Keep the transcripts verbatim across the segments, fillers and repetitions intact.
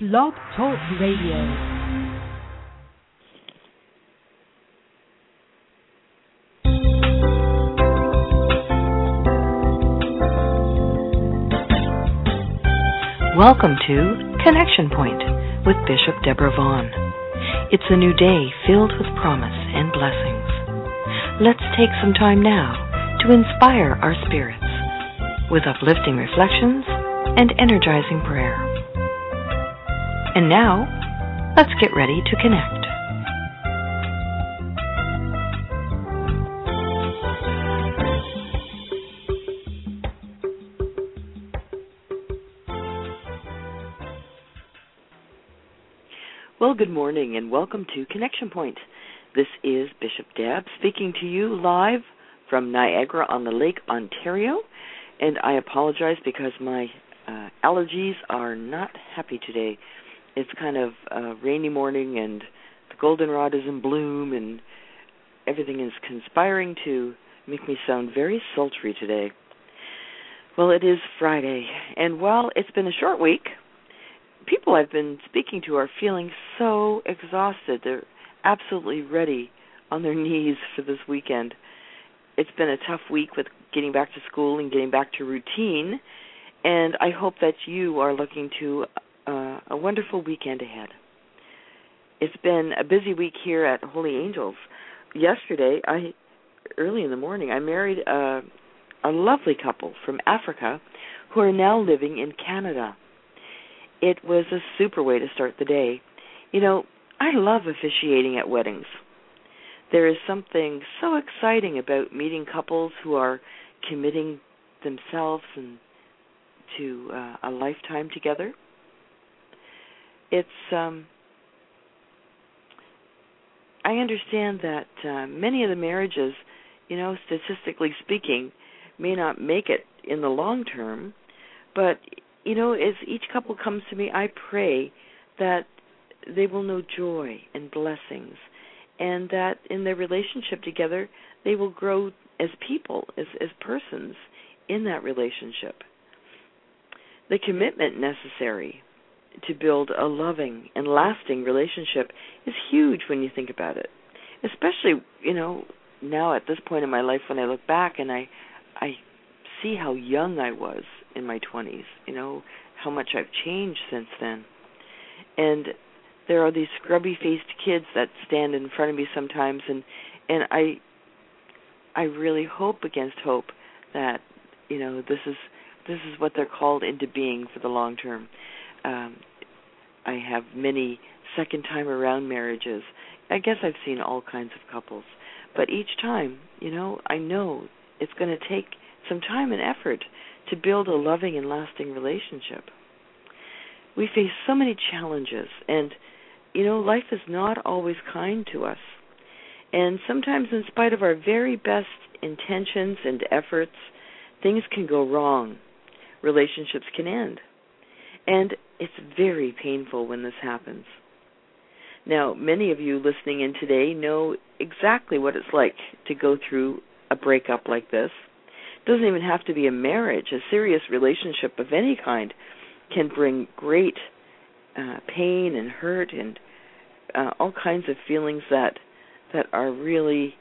Blog Talk Radio. Welcome to Connection Point with Bishop Deborah Vaughn. It's a new day filled with promise and blessings. Let's take some time now to inspire our spirits with uplifting reflections and energizing prayer. And now, let's get ready to connect. Well, good morning and welcome to Connection Point. This is Bishop Deb speaking to you live from Niagara-on-the-Lake, Ontario. And I apologize because my uh, allergies are not happy today. It's kind of a rainy morning and the goldenrod is in bloom and everything is conspiring to make me sound very sultry today. Well, it is Friday, and while it's been a short week, people I've been speaking to are feeling so exhausted. They're absolutely ready on their knees for this weekend. It's been a tough week with getting back to school and getting back to routine, and I hope that you are looking to uh, a wonderful weekend ahead. It's been a busy week here at Holy Angels. Yesterday, I early in the morning, I married a, a lovely couple from Africa who are now living in Canada. It was a super way to start the day. You know, I love officiating at weddings. There is something so exciting about meeting couples who are committing themselves and to uh, a lifetime together. It's, um, I understand that uh, many of the marriages, you know, statistically speaking, may not make it in the long term, but, you know, as each couple comes to me, I pray that they will know joy and blessings, and that in their relationship together, they will grow as people, as, as persons in that relationship. The commitment necessary to build a loving and lasting relationship is huge when you think about it, especially, you know, now at this point in my life when I look back and I, I see how young I was in my twenties, you know, how much I've changed since then. And there are these scrubby-faced kids that stand in front of me sometimes, and and I I really hope against hope that, you know, this is this is what they're called into being for the long term. Um, I have many second-time-around marriages. I guess I've seen all kinds of couples. But each time, you know, I know it's going to take some time and effort to build a loving and lasting relationship. We face so many challenges, and, you know, life is not always kind to us. And sometimes, in spite of our very best intentions and efforts, things can go wrong. Relationships can end. And it's very painful when this happens. Now, many of you listening in today know exactly what it's like to go through a breakup like this. It doesn't even have to be a marriage. A serious relationship of any kind can bring great uh, pain and hurt and uh, all kinds of feelings that that are really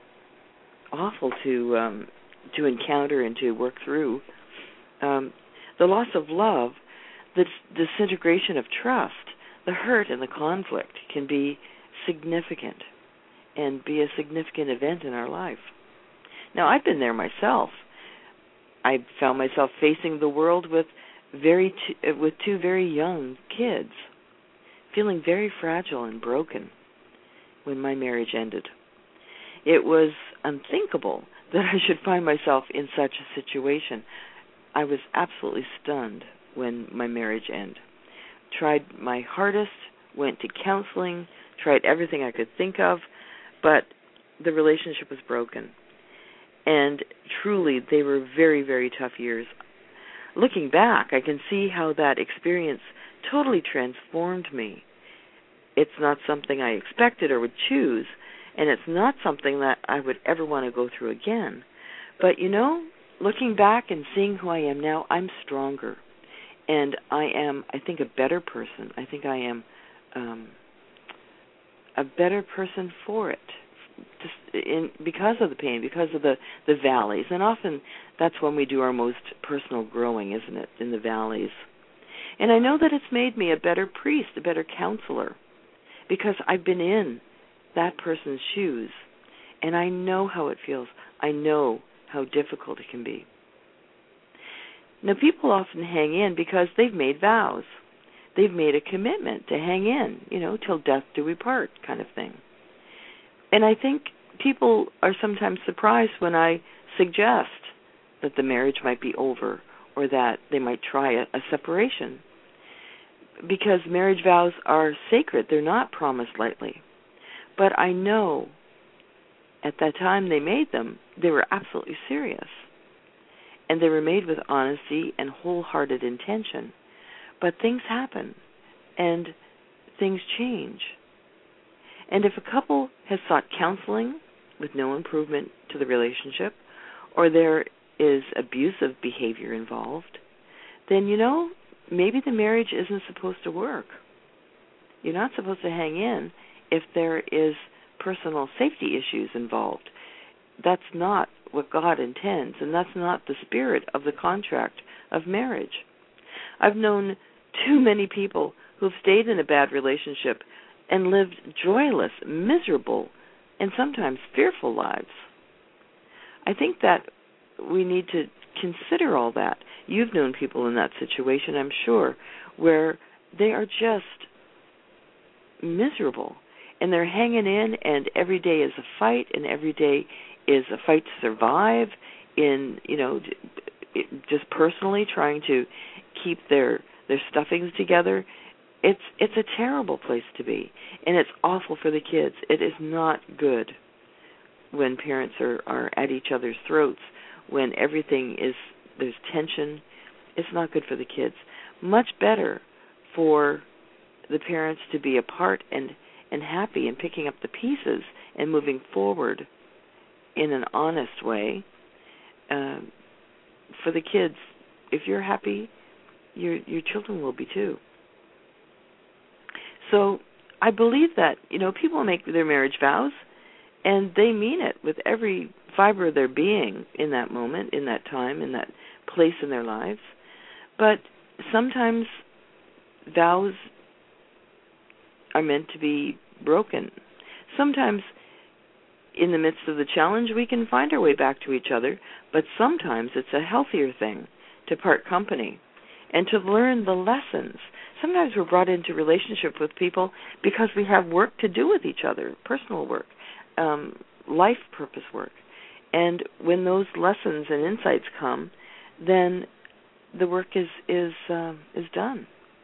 awful to um, to encounter and to work through. Um, the loss of love, the disintegration of trust, the hurt and the conflict can be significant and be a significant event in our life. Now, I've been there myself. I found myself facing the world with very t- with two very young kids, feeling very fragile and broken when my marriage ended. It was unthinkable that I should find myself in such a situation. I was absolutely stunned when my marriage ended. Tried my hardest, went to counseling, tried everything I could think of, but the relationship was broken. And truly, they were very, very tough years. Looking back, I can see how that experience totally transformed me. It's not something I expected or would choose, and it's not something that I would ever want to go through again. But, you know, looking back and seeing who I am now, I'm stronger. And I am, I think, a better person. I think I am um, a better person for it, just in, because of the pain, because of the, the valleys. And often that's when we do our most personal growing, isn't it, in the valleys. And I know that it's made me a better priest, a better counselor, because I've been in that person's shoes, and I know how it feels. I know how difficult it can be. Now, people often hang in because they've made vows. They've made a commitment to hang in, you know, till death do we part kind of thing. And I think people are sometimes surprised when I suggest that the marriage might be over or that they might try a, a separation, because marriage vows are sacred. They're not promised lightly. But I know at that time they made them, they were absolutely serious. And they were made with honesty and wholehearted intention. But things happen, and things change. And if a couple has sought counseling with no improvement to the relationship, or there is abusive behavior involved, then, you know, maybe the marriage isn't supposed to work. You're not supposed to hang in if there is personal safety issues involved. That's not what God intends, and that's not the spirit of the contract of marriage. I've known too many people who've stayed in a bad relationship and lived joyless, miserable, and sometimes fearful lives. I think that we need to consider all that. You've known people in that situation, I'm sure, where they are just miserable, and they're hanging in, and every day is a fight, and every day is a fight to survive, in, you know, just personally trying to keep their their stuffings together. It's it's a terrible place to be, and it's awful for the kids. It is not good when parents are, are at each other's throats, when everything is, there's tension. It's not good for the kids. Much better for the parents to be apart and, and happy and picking up the pieces and moving forward in an honest way. Uh, for the kids, if you're happy, your your children will be too. So I believe that, you know, people make their marriage vows, and they mean it with every fiber of their being in that moment, in that time, in that place in their lives. But sometimes vows are meant to be broken. Sometimes in the midst of the challenge, we can find our way back to each other, but sometimes it's a healthier thing to part company and to learn the lessons. Sometimes we're brought into relationship with people because we have work to do with each other, personal work, um, life purpose work. And when those lessons and insights come, then the work is is uh, is done.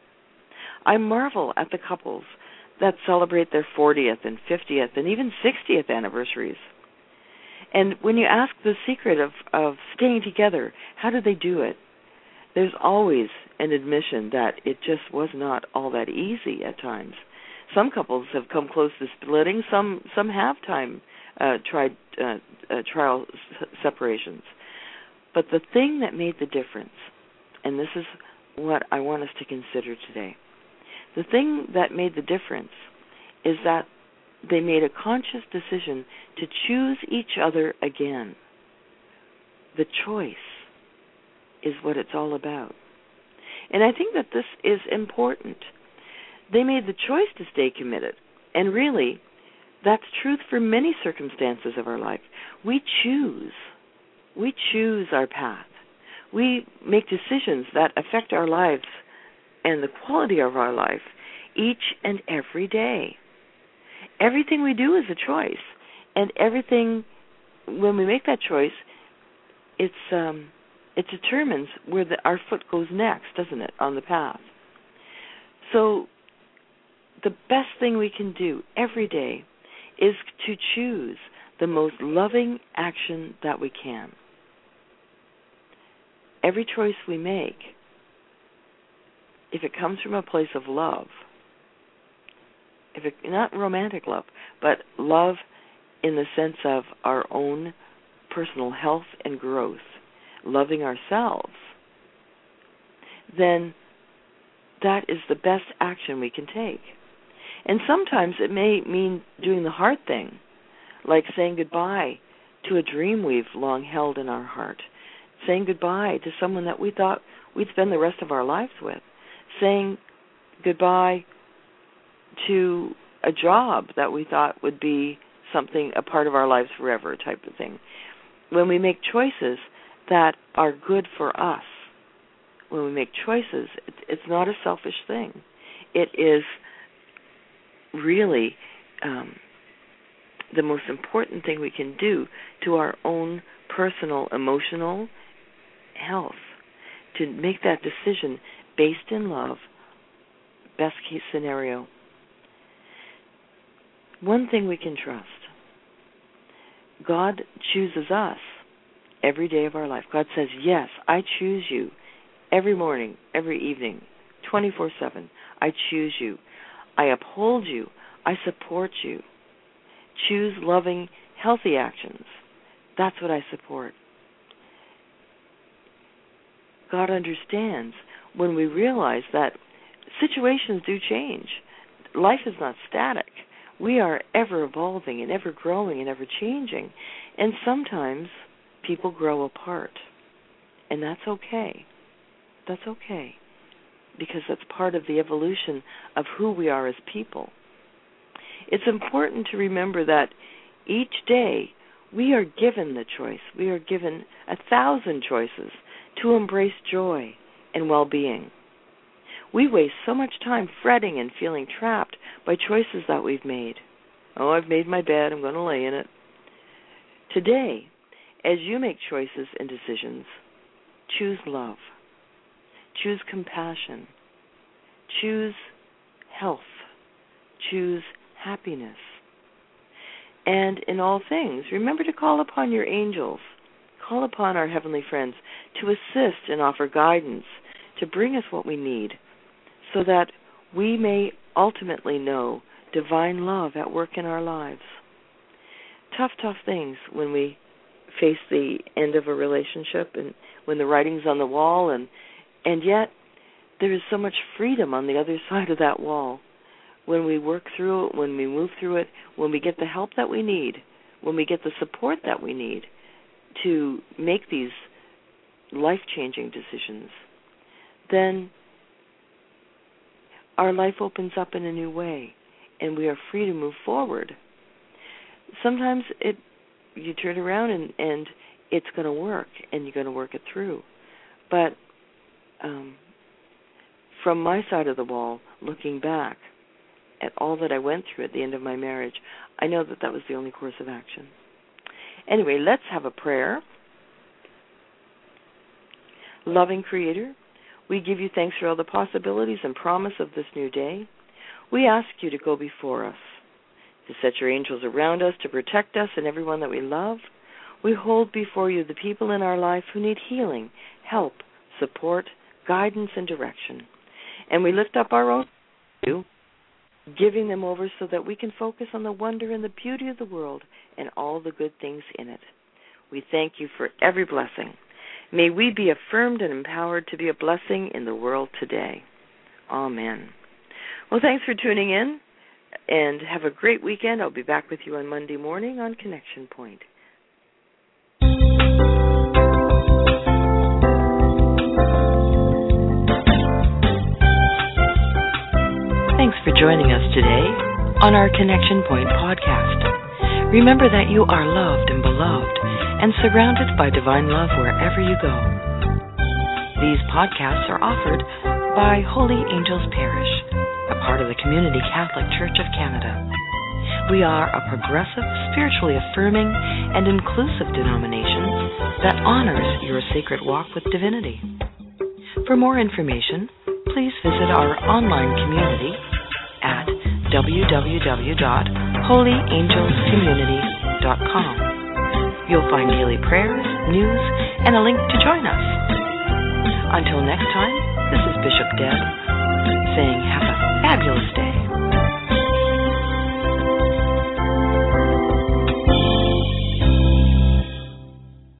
I marvel at the couples that celebrate their fortieth and fiftieth and even sixtieth anniversaries. And when you ask the secret of, of staying together, how do they do it? There's always an admission that it just was not all that easy at times. Some couples have come close to splitting. Some some have time uh, tried uh, uh, trial s- separations. But the thing that made the difference, and this is what I want us to consider today, the thing that made the difference is that they made a conscious decision to choose each other again. The choice is what it's all about. And I think that this is important. They made the choice to stay committed. And really, that's truth for many circumstances of our life. We choose. We choose our path. We make decisions that affect our lives and the quality of our life each and every day. Everything we do is a choice. And everything, when we make that choice, it's um, it determines where the, our foot goes next, doesn't it, on the path. So the best thing we can do every day is to choose the most loving action that we can. Every choice we make, if it comes from a place of love, if it, not romantic love, but love in the sense of our own personal health and growth, loving ourselves, then that is the best action we can take. And sometimes it may mean doing the hard thing, like saying goodbye to a dream we've long held in our heart, saying goodbye to someone that we thought we'd spend the rest of our lives with, saying goodbye to a job that we thought would be something, a part of our lives forever type of thing. When we make choices that are good for us, when we make choices, it's not a selfish thing. It is really um, the most important thing we can do to our own personal, emotional health, to make that decision based in love, best case scenario. One thing we can trust, God chooses us every day of our life. God says, yes, I choose you every morning, every evening, twenty-four seven. I choose you. I uphold you. I support you. Choose loving, healthy actions. That's what I support. God understands when we realize that situations do change. Life is not static. We are ever evolving and ever growing and ever changing. And sometimes people grow apart. And that's okay. That's okay. Because that's part of the evolution of who we are as people. It's important to remember that each day we are given the choice. We are given a thousand choices to embrace joy and well-being. We waste so much time fretting and feeling trapped by choices that we've made. Oh, I've made my bed, I'm going to lay in it. Today, as you make choices and decisions, choose love, choose compassion, choose health, choose happiness. And in all things, remember to call upon your angels, call upon our heavenly friends to assist and offer guidance, to bring us what we need, so that we may ultimately know divine love at work in our lives. Tough, tough things when we face the end of a relationship and when the writing's on the wall, and and yet there is so much freedom on the other side of that wall. When we work through it, when we move through it, when we get the help that we need, when we get the support that we need to make these life-changing decisions, then our life opens up in a new way, and we are free to move forward. Sometimes it, you turn around and, and it's going to work, and you're going to work it through. But um, from my side of the wall, looking back at all that I went through at the end of my marriage, I know that that was the only course of action. Anyway, let's have a prayer. Loving Creator, we give you thanks for all the possibilities and promise of this new day. We ask you to go before us, to set your angels around us, to protect us and everyone that we love. We hold before you the people in our life who need healing, help, support, guidance, and direction. And we lift up our own to you, giving them over so that we can focus on the wonder and the beauty of the world and all the good things in it. We thank you for every blessing. May we be affirmed and empowered to be a blessing in the world today. Amen. Well, thanks for tuning in, and have a great weekend. I'll be back with you on Monday morning on Connection Point. Thanks for joining us today on our Connection Point podcast. Remember that you are loved and beloved and surrounded by divine love wherever you go. These podcasts are offered by Holy Angels Parish, a part of the Community Catholic Church of Canada. We are a progressive, spiritually affirming, and inclusive denomination that honors your sacred walk with divinity. For more information, please visit our online community at w w w dot holy angels community dot com. You'll find daily prayers, news, and a link to join us. Until next time, this is Bishop Deb saying have a fabulous day.